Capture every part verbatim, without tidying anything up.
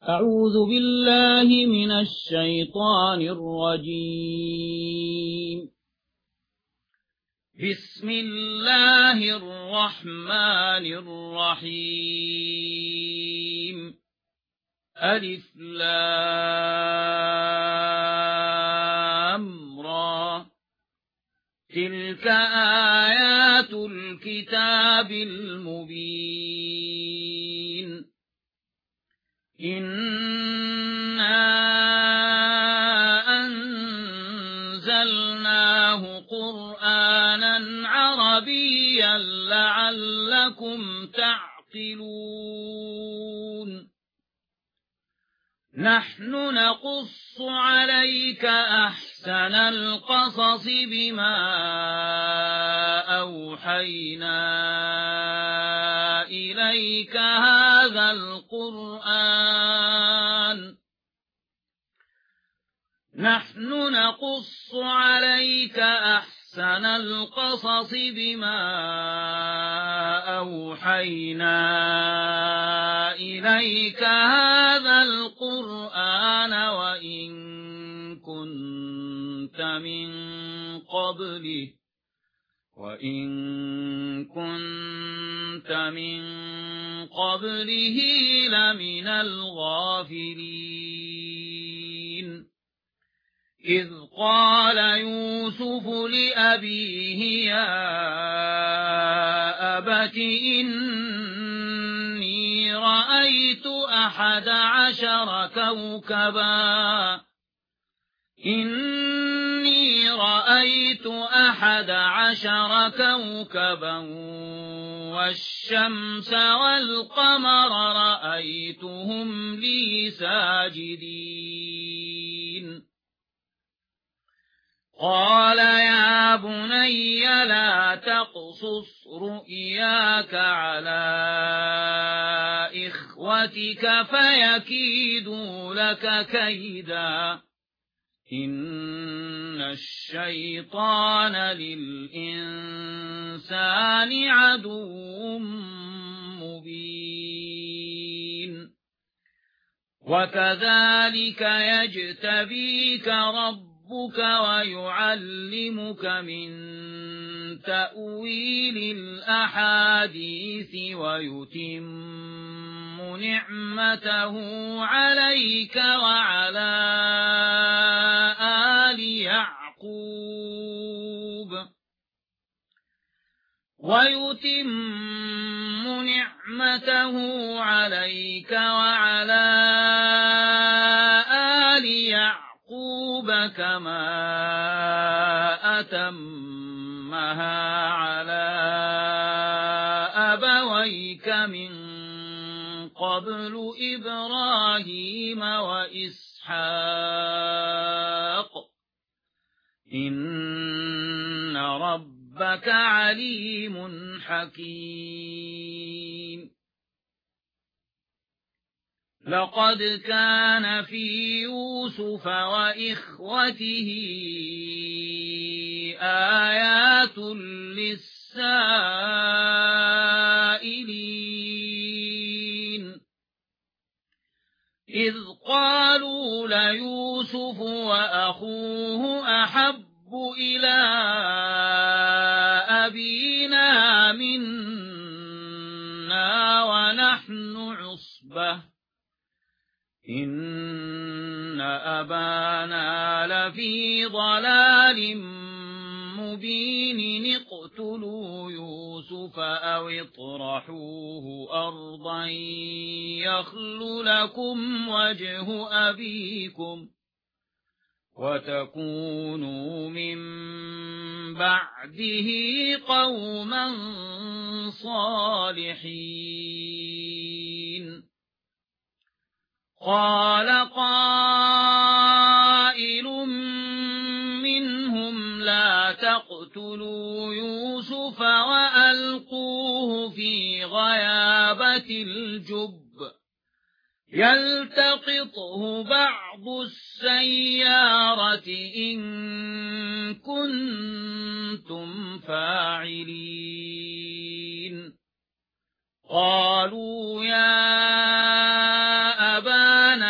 أعوذ بالله من الشيطان الرجيم. بسم الله الرحمن الرحيم. ألف لام را. تلك آيات الكتاب المبين. إنا أنزلناه قرآنا عربيا لعلكم تعقلون. نحن نقص عليك أحسن القصص بما أوحينا إليك هذا القرآن نحن نقص عليك أحسن القصص بما أوحينا إليك هذا القرآن وإن كنت من قبله وإن كنت من قبله لمن الغافلين. إذ قال يوسف لأبيه يا أبت إني رأيت أحد عشر كوكبا إني رأيت أحد عشر كوكبا والشمس والقمر رأيتهم لي ساجدين. قال يا بني لا تقصص رؤياك على إخوتك فيكيدوا لك كيدا إن الشيطان للإنسان عدو مبين. وكذلك يجتبيك ربك ويعلمك من تأويل الأحاديث ويتم نعمته عليك وعلى آل يعقوب ويتم نعمته عليك وعلى آل يعقوب كما أتمها على أبويك من قبل إبراهيم وإسحاق إن ربك عليم حكيم. لقد كان في يوسف وإخوته آيات للسائلين إذ قالوا ليوسف وأخوه أحب إلى أبينا منا ونحن عصبة إن أبانا لفي ضلال مبين. اقتلوا يوسف أو اطرحوه أرضا يخل لكم وجه أبيكم وتكونوا من بعده قوما صالحين. قال قائل منهم لا تقتلوا يوسف وألقوه في غيابة الجب يلتقطه بعض السيارة إن كنتم فاعلين. قالوا يا أبانا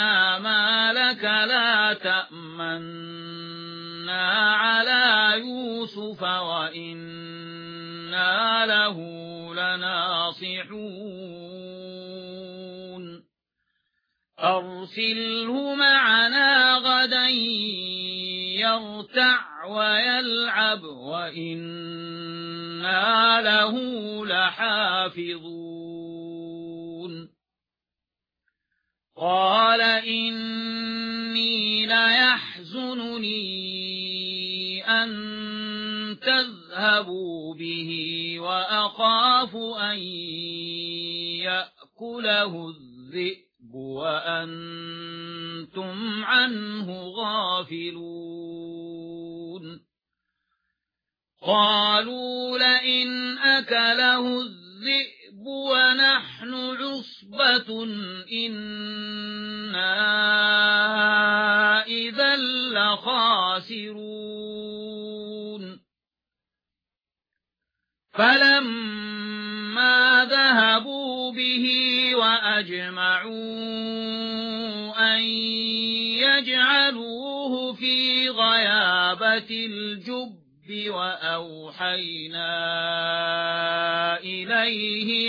أرسله معنا غدا يرتع ويلعب وإنا له لحافظون قال إني ليحزنني أن تذهبوا به وأخاف أن يأكله الذئب وأنتم عنه غافلون قالوا لئن أكله الذئب ونحن عصبة إنا إذا لخاسرون فلما ذهبوا به وأجمعوا أن يجعلوه في غيابة الجب وأوحينا إليه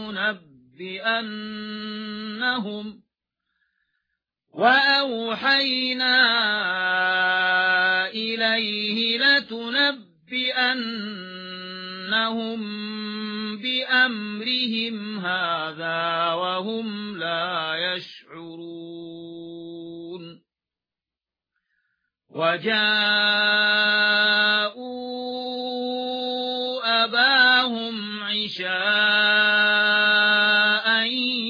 لتنبئنهم وأوحينا إليه لتنبئنهم بأمرهم هذا وهم لا يشعرون وجاءوا أباهم عشاء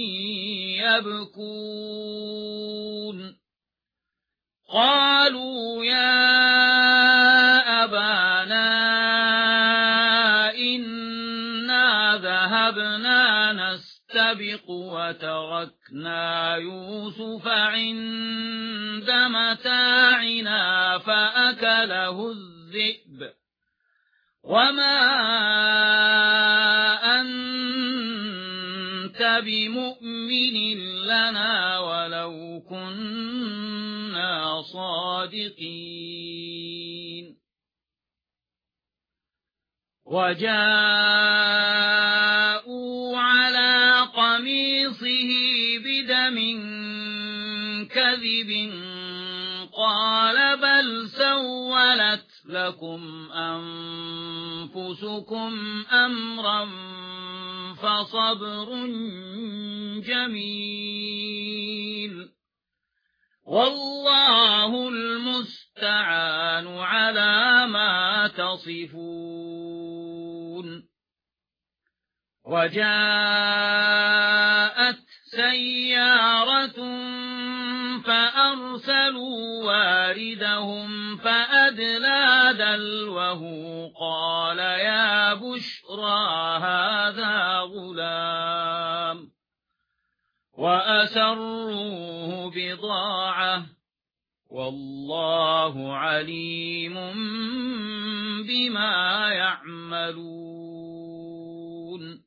يبكون قالوا يا أبانا إنا ذهبنا نستبق وتركنا يوسف عند متاعنا فأكله الذئب وما أنت بمؤمن لنا ولو كنا صادقين وجاءوا على قميصه بدم كذب قال بل سولت لكم أنفسكم أمرا فصبر جميل والله المستعان على ما تصفون وجاءت سيارة فأرسلوا واردهم فأدلى دلوه قال يا بشرى هذا غلام وأسروه بضاعة والله عليم بما يعملون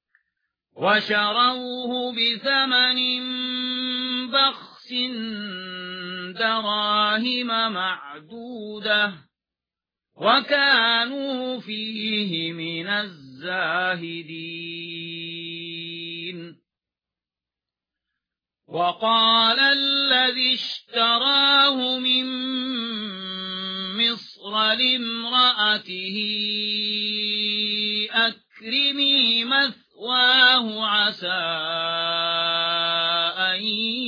وشروه بثمن بخس دراهم معدودة وكانوا فيه من الزاهدين وقال الذي اشتراه من مصر لامرأته أكرمي مثواه عسى أن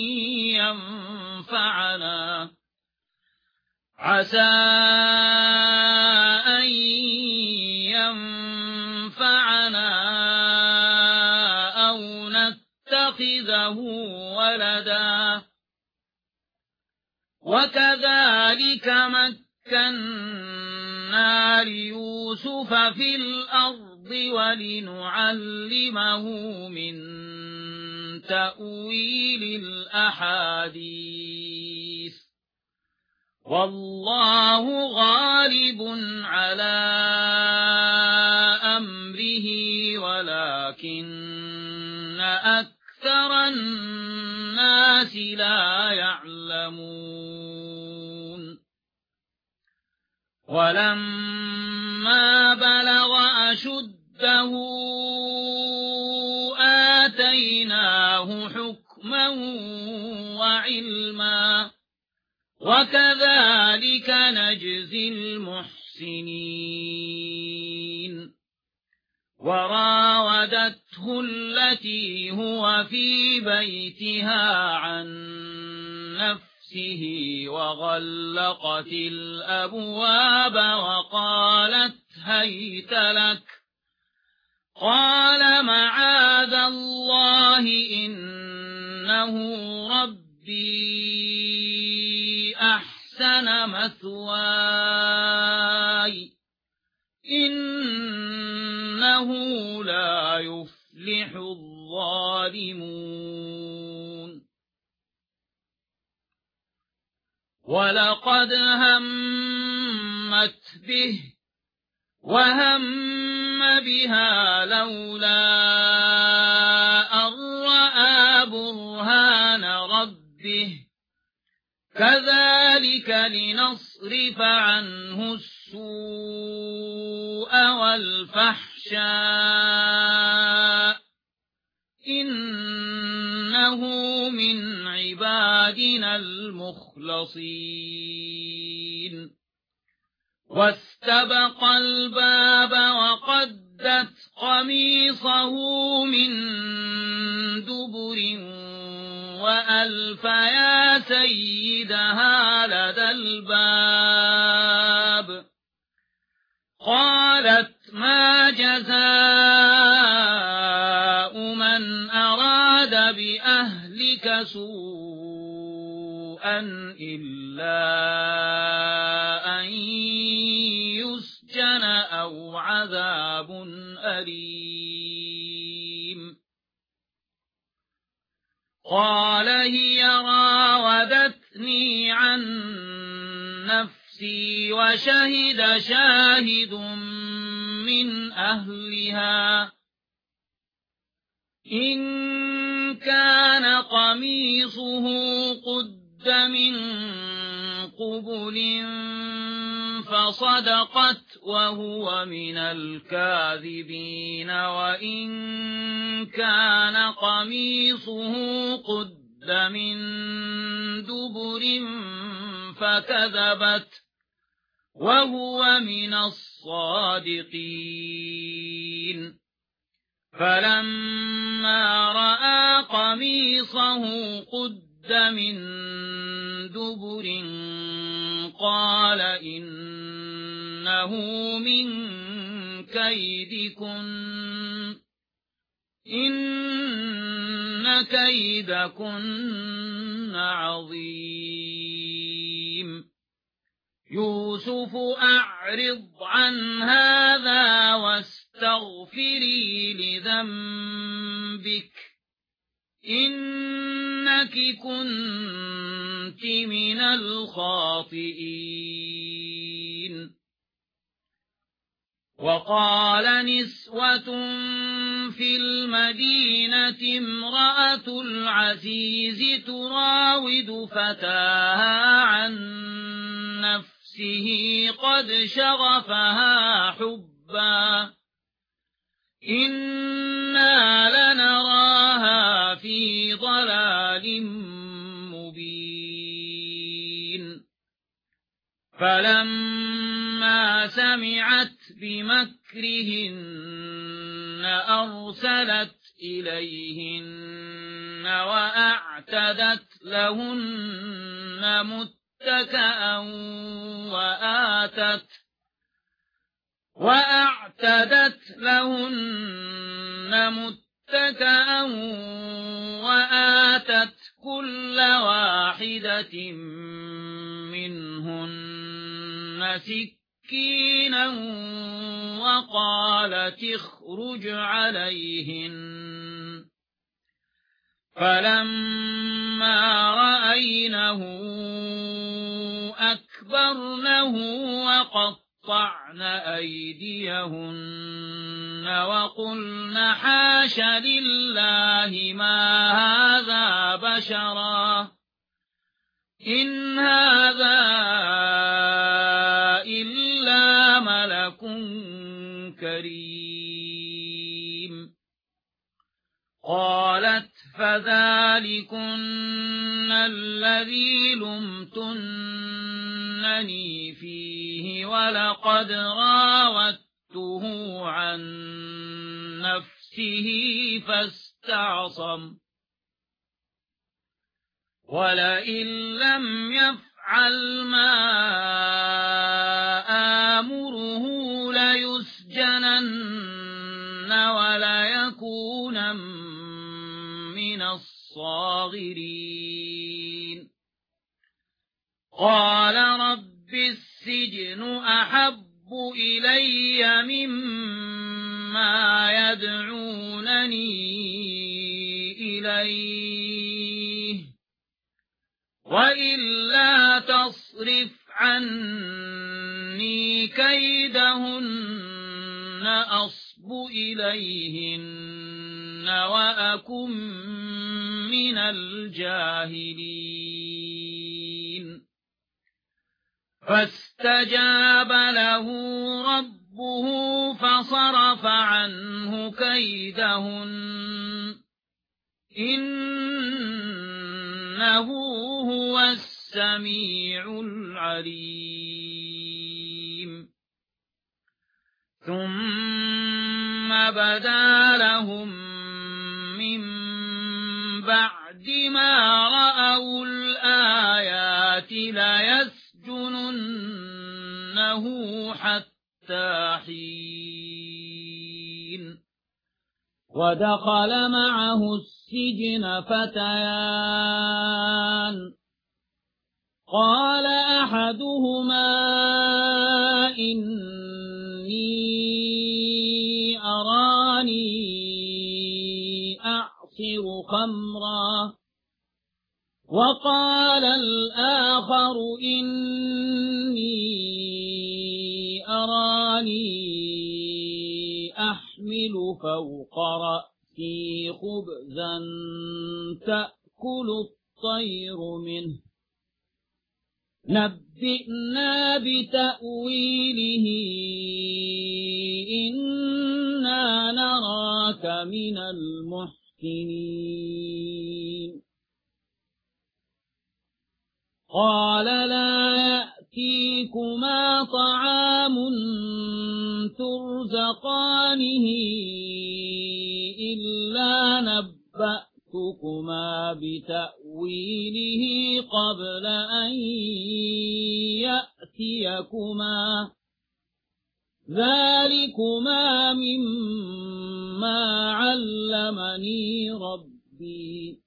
ينفعنا عسى أن ينفعنا أو نتخذه ولدا وكذلك مكنا ليوسف في الأرض ولنعلمه من تأويل الأحاديث والله غالب على أمره ولكن أكثر الناس لا يعلمون ولما بلغ أشده آتيناه حكما علما وكذلك نجزي المحسنين وراودته التي هو في بيتها عن نفسه وغلقت الأبواب وقالت هيت لك قال معاذ الله إنه ربي أحسن مثواي إنه لا يفلح الظالمون ولقد همت به وهم بها لولا أن رأى برهان ربه كذلك لنصرف عنه السوء والفحشاء إنه من عبادنا المخلصين واستبق الباب وقدت قميصه من دبر وألف يا سيدها لدى الباب قالت ما جزاء من أراد بأهلك سوءا إلا أن يسجن أو عذاب أليم قال هي راودتني عن نفسي وشهد شاهد من أهلها إن كان قميصه قد من قبل فصدقت وهو من الكاذبين وإن كان قميصه قد من دبر فكذبت وهو من الصادقين فلما رأى قميصه قد من دبر قال إنه من كيدكن إن كيدكن عظيم يوسف أعرض عن هذا واستغفري لذنبك إنك كنت من الخاطئين وقال نسوة في المدينة امرأة العزيز تراود فتاها عن نفسه قد شغفها حبا إنا لنراها في ضلال مبين فلما سمعت بمكرهن أرسلت إليهن وأعتدت لهن متكئا وآتت وأعتدت لهن متكئا وآتت كل واحدة منهن سكينا وقالت اخرج عليهن فلما رأينه أكبرنه وقطعن أيديهن وقلن حاش لله ما هذا بشرا إن هذا إلا ملك كريم قالت فذلكن الذي لمتنني فيه ولقد راودته عن نفسه فاستعصم ولئن لم يفعل ما آمره ليسجنن وليكون من الصاغرين قال رب السجن أحب إلي مما يدعونني إليه وإلا تصرف عني كيدهن أصب إليهن وأكن من الجاهلين فاستجاب له ربه فصرف عنه كيدهن إنه هو السميع العليم ثم بدا لهم من بعد ما رأوا الآيات ليسجننه حتى حين ودخل معه السجن فتيان قال أحدهما إني أراني أعصر خمرا وقال الآخر إني أراني أحمل فوق رأسي خبزا تأكل الطير منه نبئنا بتأويله إنا نراك من المحسنين قال لا يأتيكما طعام ترزقانه إلا نبأتكما بتأويله قبل أن يأتيكما ذلكما مما علمني ربي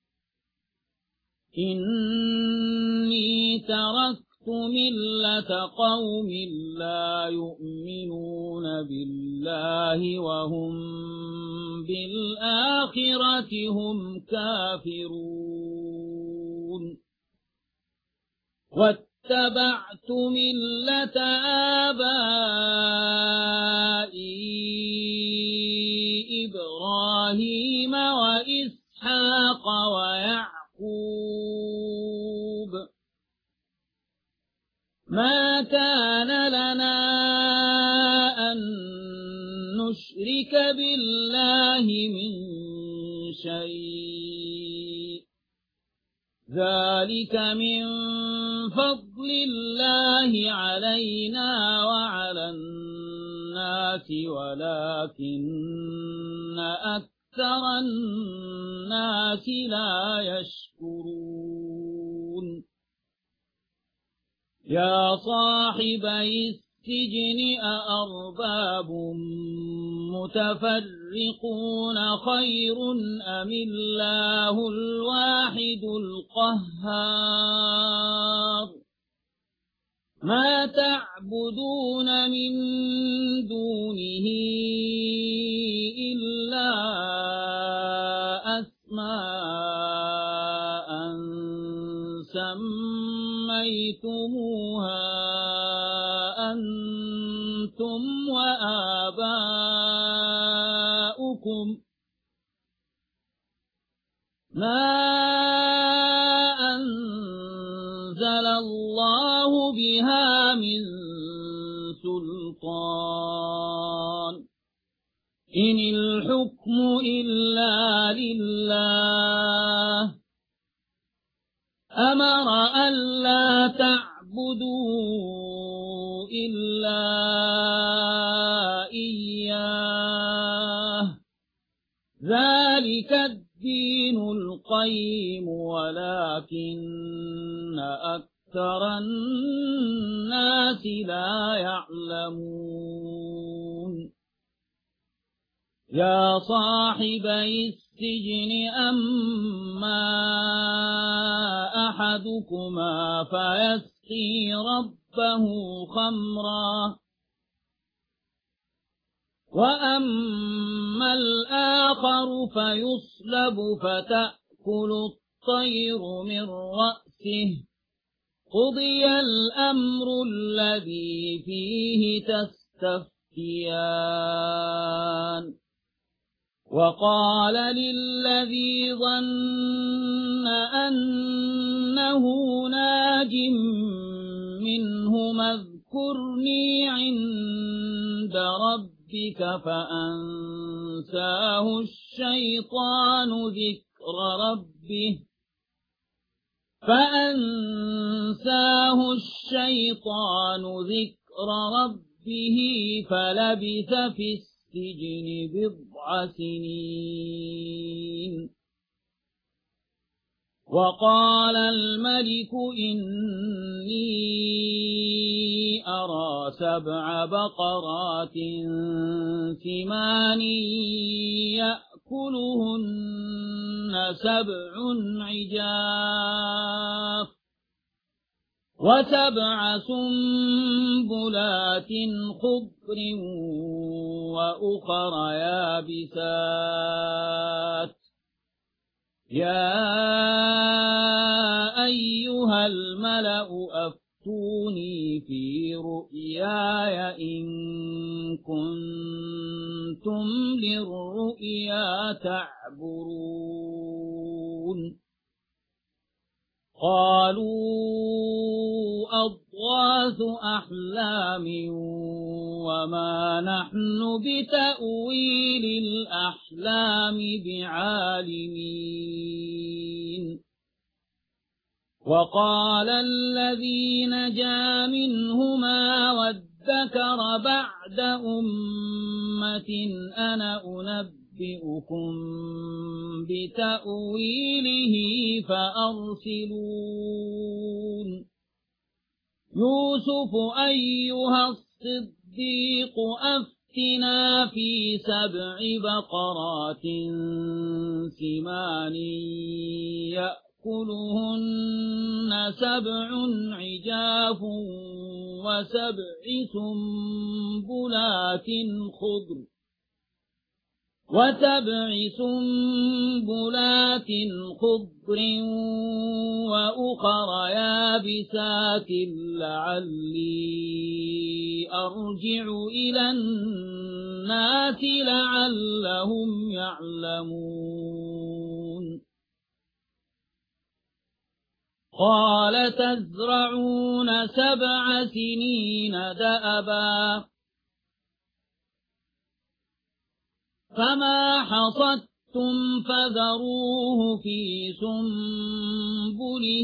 إني تركت ملة قوم لا يؤمنون بالله وهم بالآخرة هم كافرون واتبعت ملة آبائي إبراهيم وإسحاق ويعقوب ما كان لنا أن نشرك بالله من شيء ذلك من فضل الله علينا وعلى الناس ولكن أكثر الناس لا يشكرون يا صاحبي السجن أأرباب متفرقون خير أم الله الواحد القهار ما تعبدون من دونه إلا أسماء سميتموها أنتم وآباؤكم ما أنزل الله بها من سلطان إن الحكم إلا لله أمر ألا تعبدوا إلا إياه ذلك الدين القيم ولكن أكثر الناس لا يعلمون يا صاحبي السجن أما أحدكما فيسقي ربه خمرا وأما الآخر فيصلب فتأكل الطير من رأسه قضي الأمر الذي فيه تستفتيان وقال للذي ظن أنه ناج منه اذكرني عند ربك فأنساه الشيطان ذكر ربه فأنساه الشيطان ذكر ربه فلبث في السجن بضع سنين وقال الملك إني أرى سبع بقرات ثمان يأكلهن سبع عجاف وسبع سنبلات خضر وأخر يابسات يا أيها الملأ أفتوني في رؤياي إن كنتم للرؤيا تعبرون قالوا أضغاث أحلام وما نحن بتأويل الأحلام بعالمين وقال الذي نجا منهما وادكر بعد أمة أنا أنبئكم بتأويله فأرسلون يوسف أيها الصديق أفتنا في سبع بقرات سمان يأكلهن سبع عجاف وسبع سنبلات خضر وسبع سنبلات خضر وأخر يابسات لعلي أرجع إلى الناس لعلهم يعلمون قال تزرعون سبع سنين دأبا فما حصدتم فذروه في سنبله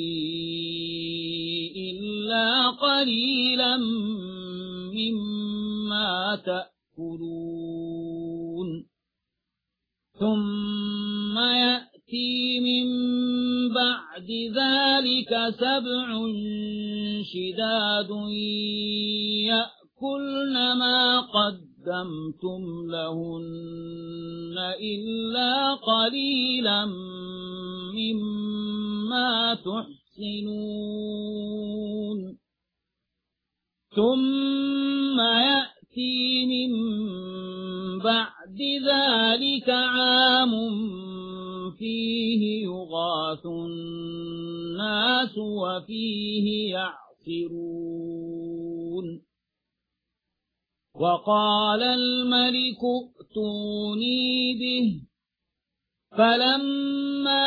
إلا قليلا مما تأكلون ثم يأتي من بعد ذلك سبع شداد يأكلن ما قدمتم لهن إلا قليلا مما تحسنون ثم يأتي من بعد ذلك عام فيه يغاث الناس وفيه يعصرون وقال الملك ائتوني به فلما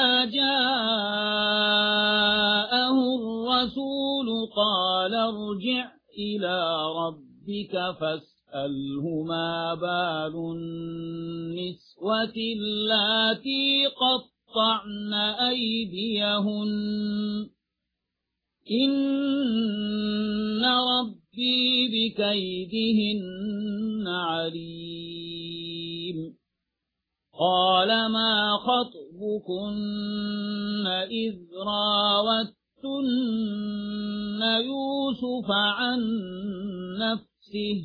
جاءه الرسول قال ارجع إلى ربك فاسأله ما بال النسوة اللاتي قطعن وقطعن أيديهن إن ربي بكيدهن عليم قال ما خطبكن إذ راوتن يوسف عن نفسه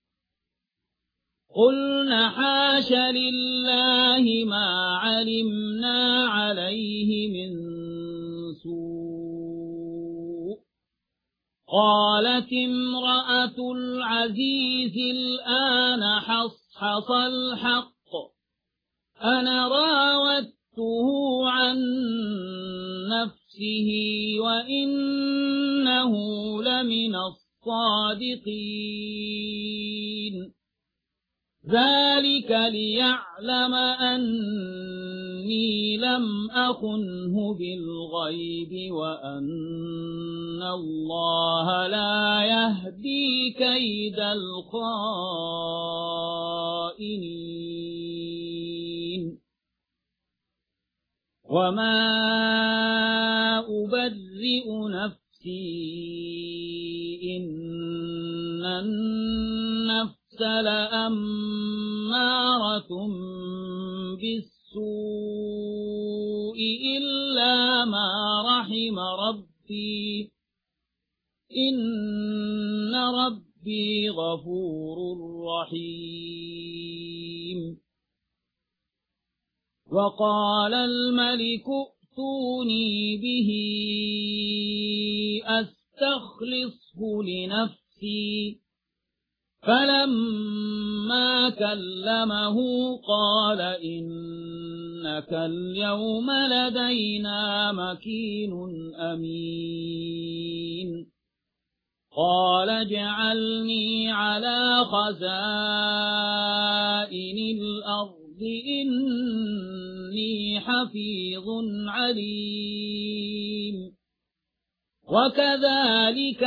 قلن حاش لله ما علمنا عليه من سوء قالت امرأة العزيز الآن حصحص الحق أنا راودته عن نفسه وإنه لمن الصادقين ذلك ليعلم أني لم أخنه بالغيب وأن الله لا يهدي كيد الخائنين وما أبرئ نفسي إن النفس لأمارة بالسوء إلا ما رحم ربي إن ربي غفور رحيم وقال الملك ائتوني به أستخلصه لنفسي فلما كلمه قال إنك اليوم لدينا مكين أمين قال اجعلني على خزائن الأرض إني حفيظ عليم وكذلك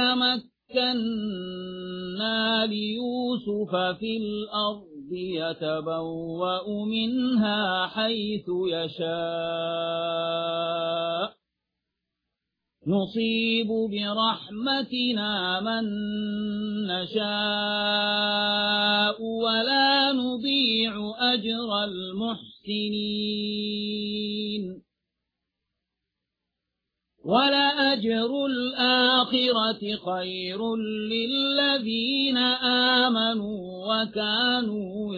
مكنا ليوسف في الأرض يتبوأ منها حيث يشاء نصيب برحمتنا من نشاء ولا نضيع أجر المحسنين ولأجر الآخرة خير للذين آمنوا وكانوا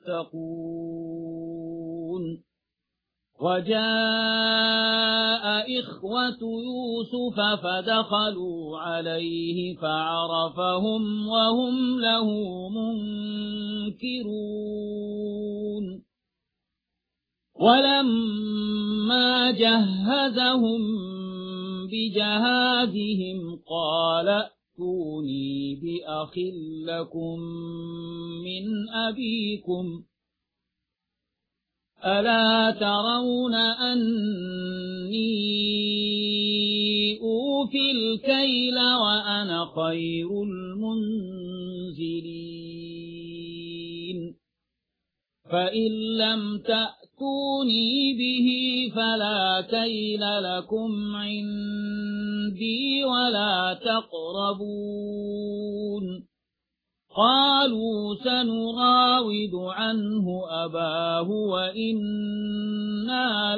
يتقون وجاء إخوة يوسف فدخلوا عليه فعرفهم وهم له منكرون ولما جهزهم بجهازهم قال ائتوني بأخ لكم من أبيكم ألا ترون أني أوفي الكيل وأنا خير المنزلين فإن لم تأتوني به فلا كيل لكم عندي ولا تقربون قالوا سنراود عنه أباه وإنا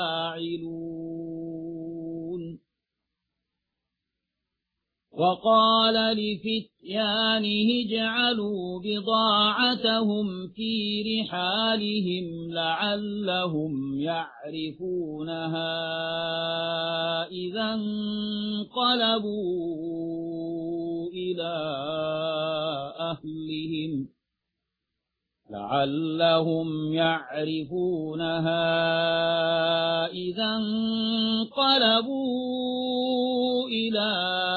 لفاعلون وقال لفتيانه اجعلوا بضاعتهم في رحالهم لعلهم يعرفونها إذا انقلبوا إلى أهلهم لعلهم يعرفونها إذا انقلبوا إلى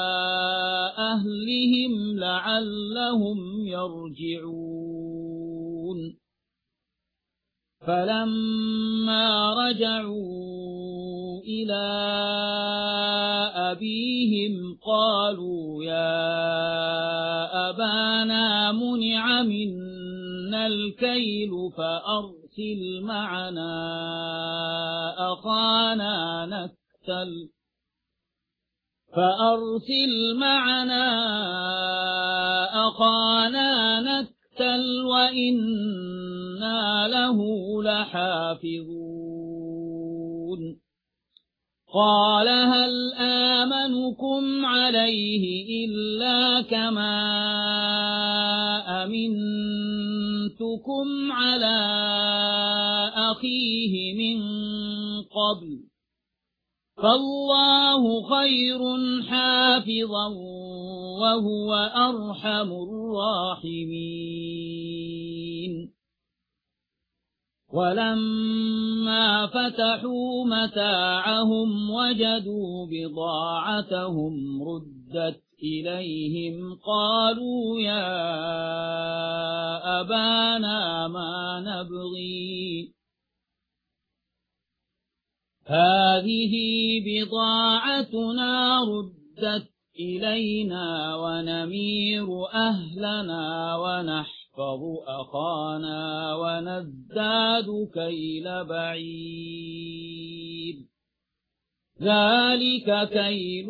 أهلهم لعلهم يرجعون فلما رجعوا إلى أبيهم قالوا يا أبانا منع منا الكيل فأرسل معنا أخانا نكتل فأرسل معنا أخانا نكتل وإنا له لحافظون قال هل آمنكم عليه إلا كما أمنتكم على أخيه من قبل فالله خير حافظا وهو أرحم الراحمين ولما فتحوا متاعهم وجدوا بضاعتهم ردت إليهم قالوا يا أبانا ما نبغي هذه بضاعتنا ردت إلينا ونمير أهلنا ونحفظ أخانا ونزداد كيل بعيد ذلك كيل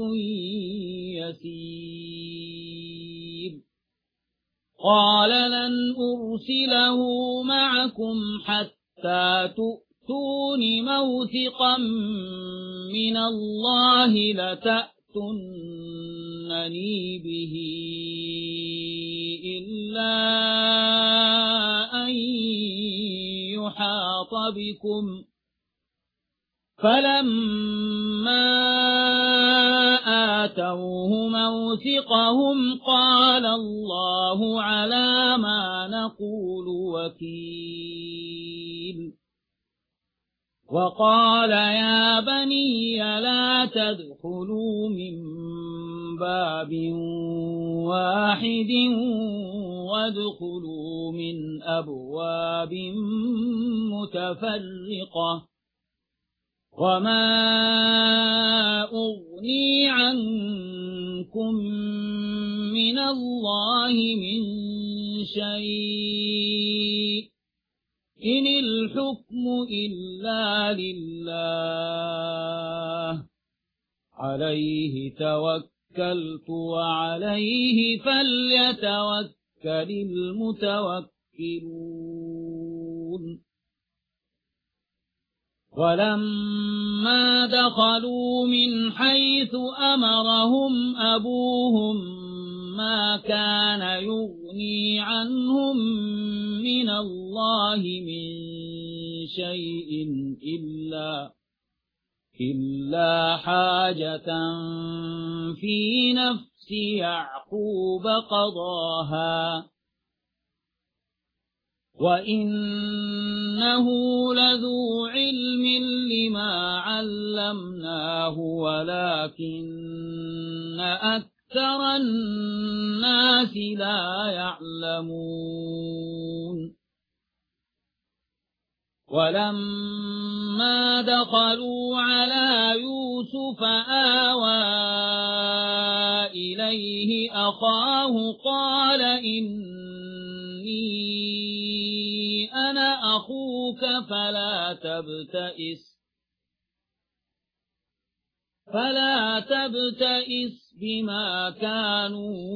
يسير قال لن أرسله معكم حتى تؤتون موثقا من الله لتأتونني به إلا أن يحاط بكم فلما آتوه موثقهم قال الله على ما نقول وكيل وقال يا بني لا تدخلوا من باب واحد وادخلوا من أبواب متفرقة وما أغني عنكم من الله من شيء إن الحكم إلا لله عليه توكلت وعليه فليتوكل المتوكلون ولما دخلوا من حيث أمرهم أبوهم ما كان يغني عنهم من الله من شيء إلا إلا حاجة في نفس يعقوب قضاها وإنه لذو علم لما علمناه ولكن أكثر الناس لا يعلمون ولما دخلوا على يوسف آوى إليه أخاه قال إني أنا أخوك فلا تبتئس فلا تبتئس بما كانوا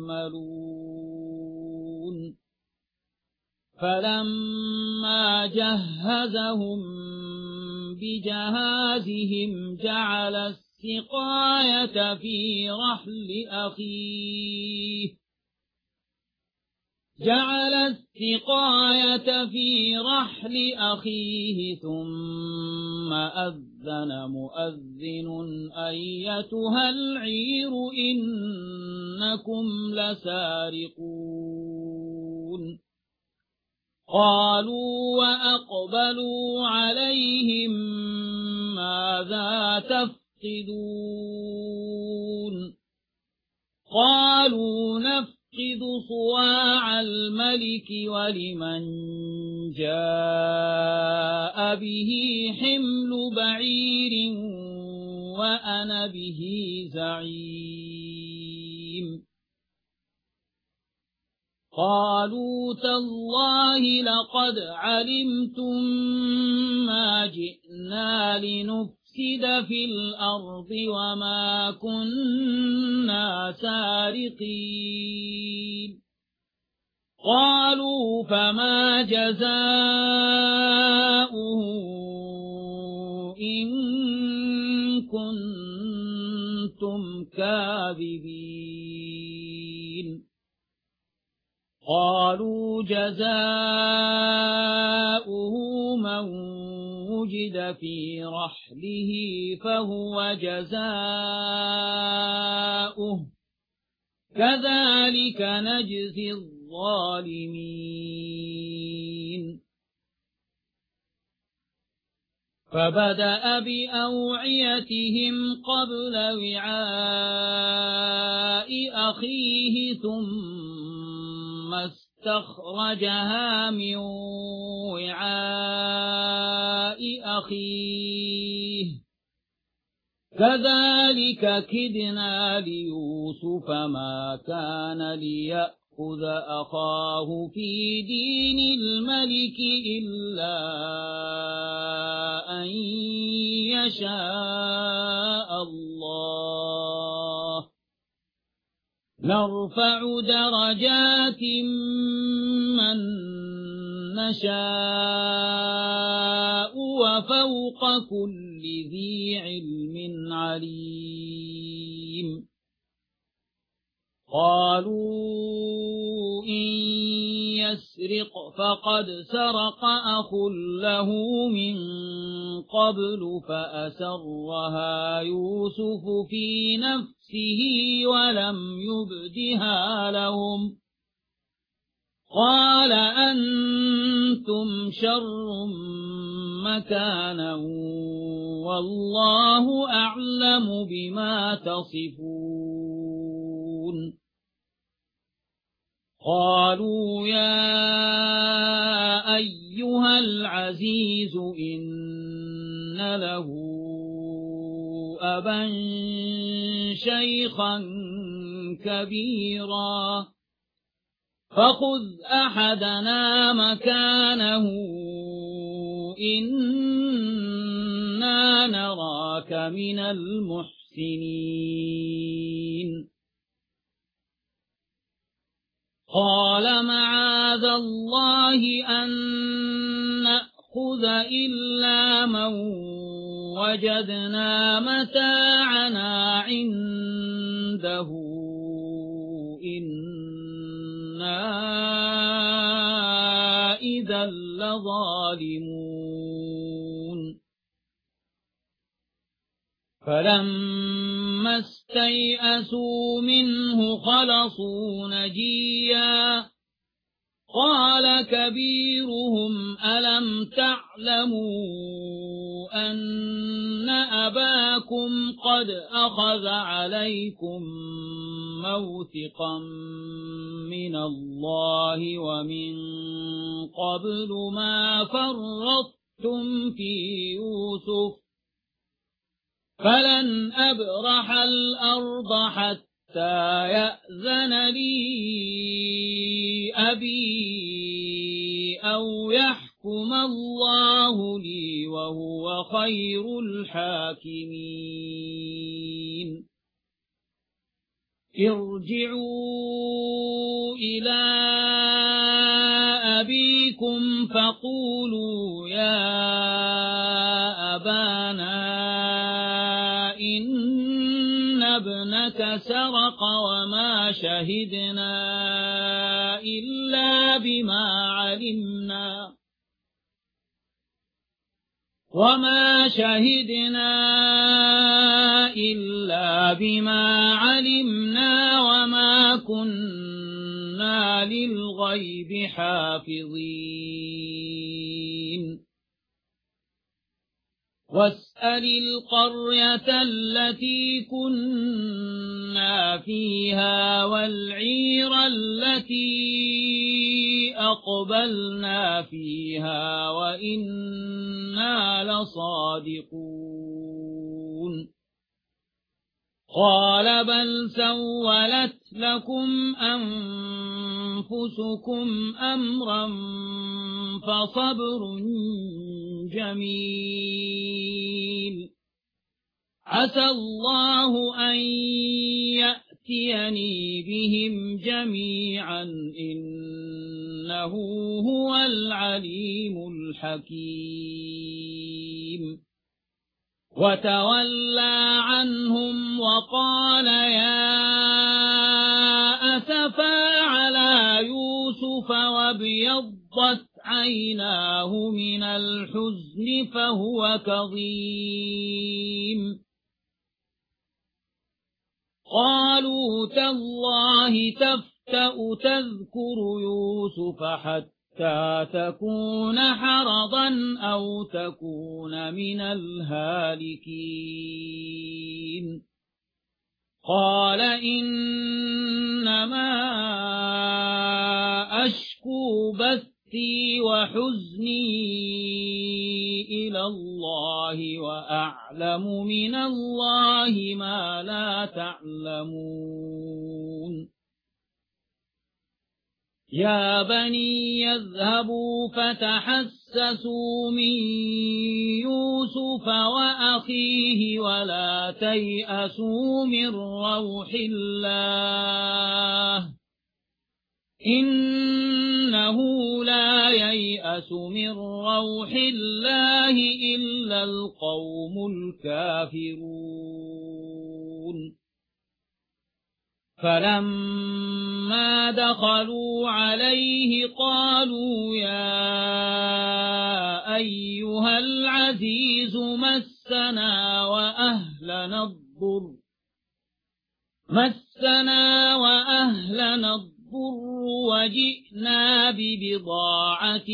يعملون فلما جهزهم بجهازهم جعل السقاية في رحل أخيه جعل السقاية في رحل أخيه ثم أذن مؤذن أيتها العير إنكم لسارقون قالوا وأقبلوا عليهم ماذا تفقدون قالوا نفقد صواع الملك ولمن جاء به حمل بعير وأنا به زعيم قالوا تالله لقد علمتم ما جئنا لنفسد في الأرض وما كنا سارقين قالوا فما جزاؤه إن كنتم كاذبين قالوا جزاؤه من وجد في رحله فهو جزاؤه كذلك نجزي الظالمين فبدأ بأوعيتهم قبل وعاء أخيه ثم استخرجها من وعاء أخيه كذلك كدنا ليوسف ما كان ليأخذ أخاه في دين الملك إلا أن يشاء الله نرفع درجات من نشاء وفوق كل ذي علم عليم قالوا إن يسرق فقد سرق أخ له من قبل فأسرها يوسف في نفسه ولم يبدها لهم قال أنتم شر مكانا والله أعلم بما تصفون قالوا يا أيها العزيز إن له أبا شيخا كبيرا فخذ أحدنا مكانه إنا نراك من المحسنين قال معاذ الله أن نأخذ إلا من وجدنا متاعنا عنده إنا إذا لظالمون فلما استيئسوا منه خلصوا نجيا قال كبيرهم ألم تعلموا أن أباكم قد أخذ عليكم موثقا من الله ومن قبل ما فرطتم في يوسف فلن أبرح الأرض حتى يأذن لي أبي أو يحكم الله لي وهو خير الحاكمين ارجعوا إلى أبيكم فقولوا يا أبانا إن ابنك سرق وما شهدنا إلا بما علمنا وما شهدنا إلا بما علمنا وما كنا للغيب حافظين واسأل القرية التي كنا فيها والعير التي أقبلنا فيها وإنا لصادقون قال بل سولت لكم أنفسكم أمرا فصبر جميل عسى الله أن يأتيني بهم جميعا إنه هو العليم الحكيم وتولى عنهم وقال يا أسفا على يوسف وابيضت عيناه من الحزن فهو كظيم قالوا تالله تفتأ تذكر يوسف حتى تكون حرضا أو تكون من الهالكين قال إنما أشكو بثي وحزني إلى الله وأعلم من الله ما لا تعلمون يا بني يذهبوا فتحسسوا من يوسف وأخيه ولا تيأسوا من روح الله إنه لا ييأس من روح الله إلا القوم الكافرون فلما دخلوا عليه قالوا يا أيها العزيز مسنا وأهلنا الضر مسنا وأهلنا الضر وجئنا ببضاعة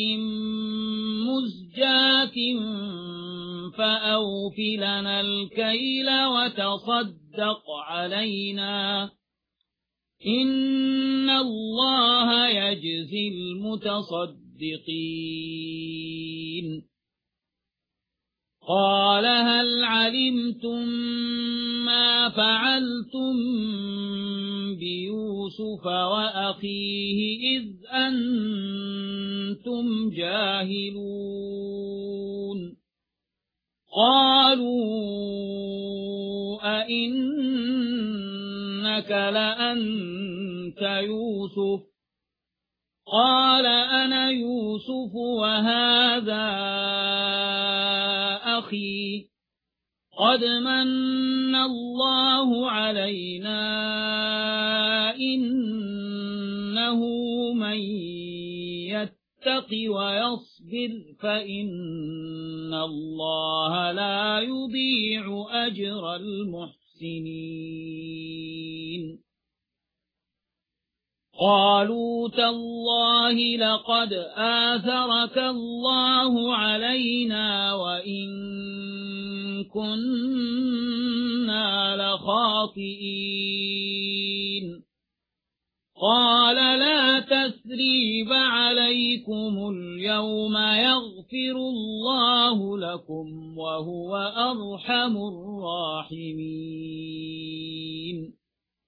مزجاة فأوف لنا الكيل وتصدق علينا إن الله يجزي المتصدقين قال هل علمتم ما فعلتم بيوسف وأخيه إذ أنتم جاهلون قالوا أئنك لأنت يوسف قال أنا يوسف وهذا أخي قد من الله علينا إنه من يتق ويصبر فإن الله لا يضيع أجر المحسنين قالوا تالله لقد آثرك الله علينا وإن كنا لخاطئين قال لا تثريب عليكم اليوم يغفر الله لكم وهو أرحم الراحمين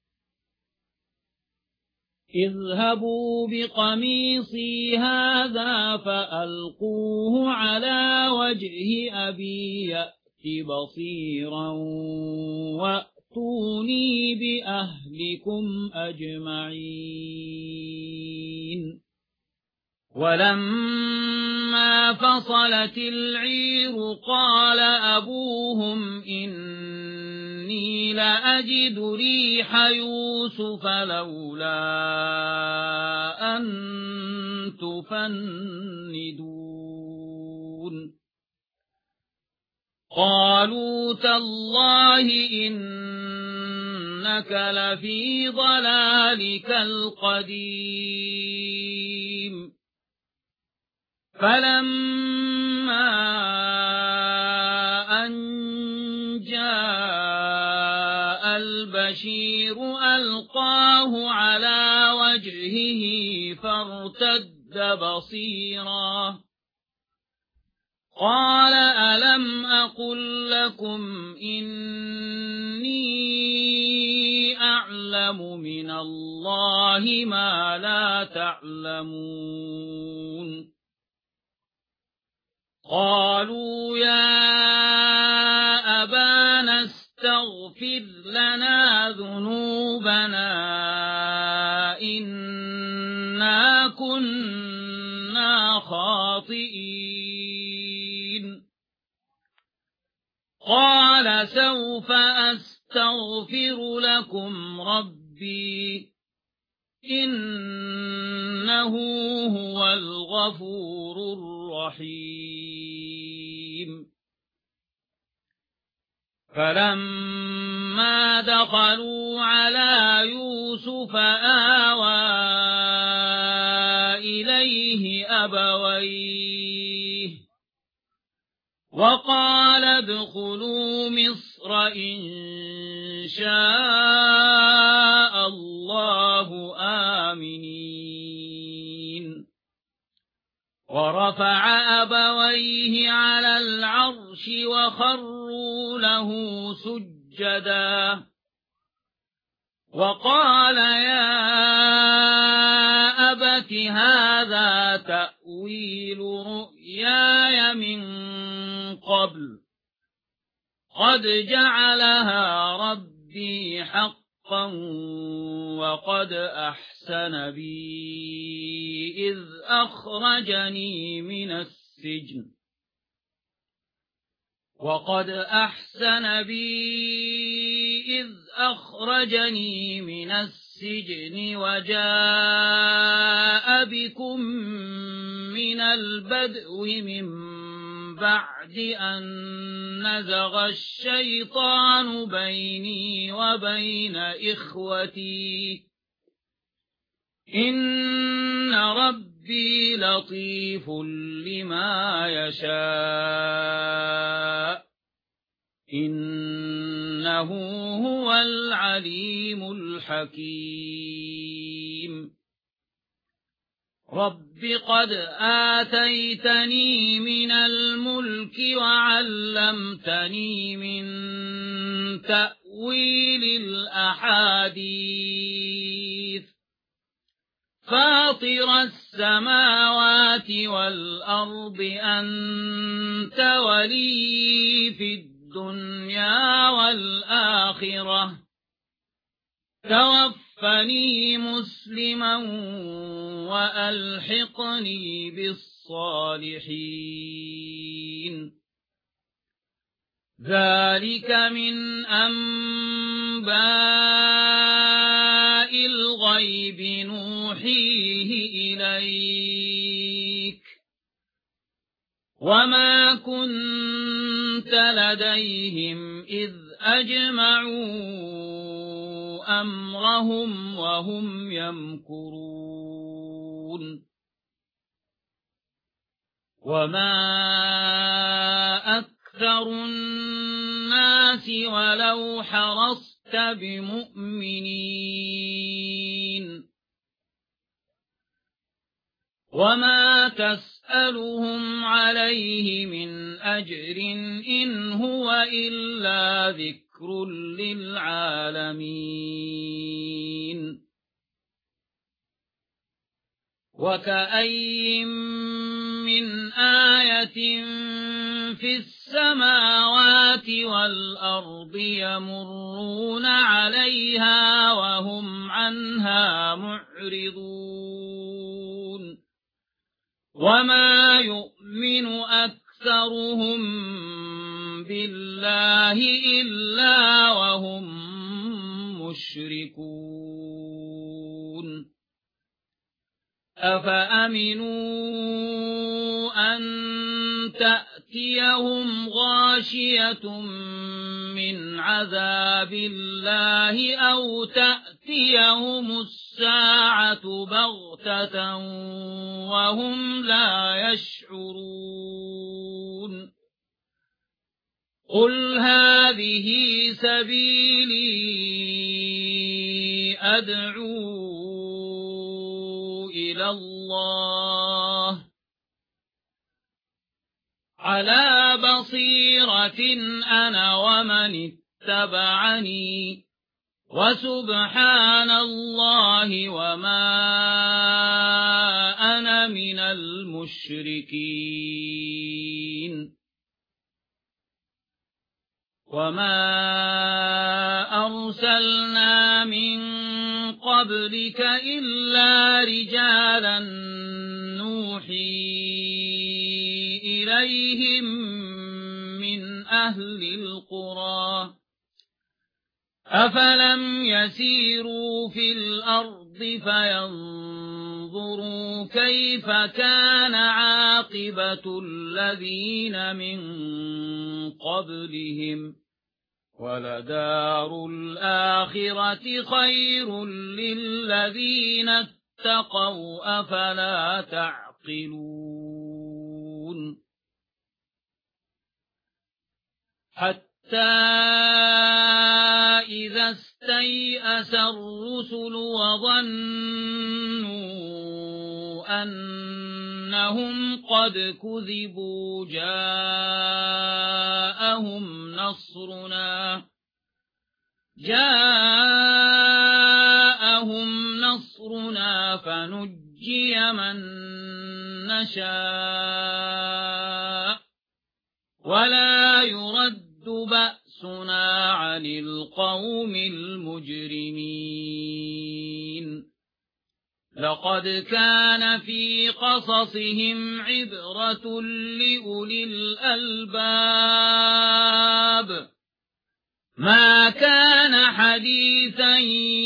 اذهبوا بقميصي هذا فألقوه على وجه أبي يأت بصيرا وأتوني بأهلكم أجمعين ولما فصلت العير قال أبوهم إني لأجد ريح يوسف لولا أن تفندون قالوا تالله إنك لفي ضلالك القديم فلما أن جاء البشير ألقاه على وجهه فارتد بصيرا قال ألم أقل لكم إني نعلم من الله ما لا تعلمون قالوا يا أبانا استغفر لنا ذنوبنا إنا كنا خاطئين قال سوف أستغفر لكم ربي إنه هو الغفور الرحيم فلما دخلوا على يوسف آوى إليه أبويه وقال ادخلوا مصر إن شاء الله آمنين ورفع أبويه على العرش وخروا له سجدا وقال يا أبت هذا تأويل رؤياي من قبل قد جعلها ربي حقا وقد أحسن بي إذ أخرجني من السجن وقد أحسن بي إذ أخرجني من السجن وجاء بكم من البدو من بعد أن نزغ الشيطان بيني وبين إخوتي إن ربي لطيف لما يشاء إنه هو العليم الحكيم رب قد آتيتني من الملك وعلمتني من تأويل الأحاديث فاطر السماوات والأرض أنت ولي في الدنيا والآخرة توفني مسلما وألحقني بالصالحين ذلك من أنباء الغيب نوحيه إليك وما كنت لديهم إذ أجمعوا أمرهم وهم يمكرون وما أكثر الناس ولو حرصت بمؤمنين وما تسألهم عليه من أجر إن هو إلا ذكر للعالمين وكأي من آية في السماوات والأرض يمرون عليها وهم عنها معرضون وما يؤمن أكثرهم بالله إلا وهم مشركون أفأمنوا أن تأتيهم غاشية من عذاب الله أو تأتيهم الساعة بغتة وهم لا يشعرون قل هذه سبيلي أدعو إلى الله على بصيرة أنا ومن اتبعني وسبحان الله وما أنا من المشركين وما أرسلنا من قبلك إلا رجالا نوحي إليهم من أهل القرى أفلم يسيروا في الأرض فينظروا كيف كان عاقبة الذين من قبلهم ولدار الآخرة خير للذين اتقوا أفلا تعقلون حتى إذا استيأس الرسل وظنوا أنهم قد كذبوا جاءهم نصرنا جاءهم نصرنا فنجي من نشاء ولا يرد بأسنا عن القوم المجرمين لقد كان في قصصهم عبرة لأولي الألباب ما كان حديثا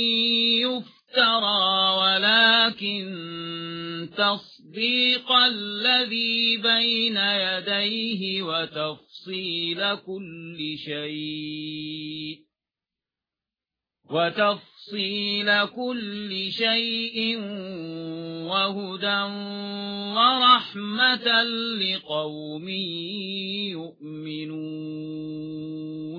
يفترى ولكن تصديق الذي بين يديه وتفصيل كل شيء وتفصيل كل شيء وهدى ورحمة لقوم يؤمنون